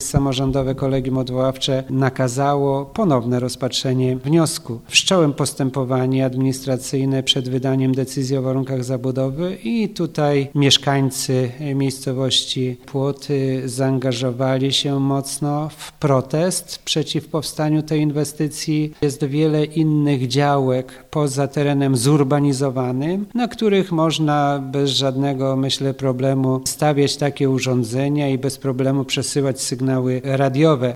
samorządowe kolegium odwoławcze nakazało ponowne rozpatrzenie wniosku. Wszcząłem postępowanie administracyjne przed wydaniem decyzji o warunkach zabudowy i tutaj mieszkańcy miejscowości Płoty zaangażowali się mocno w protest przeciw powstaniu tej inwestycji. Jest wiele innych działek poza terenem zurbanizowanym, na których można bez żadnego, myślę, problemu stawiać takie urządzenia i bez problemu przesyłać sygnały radiowe.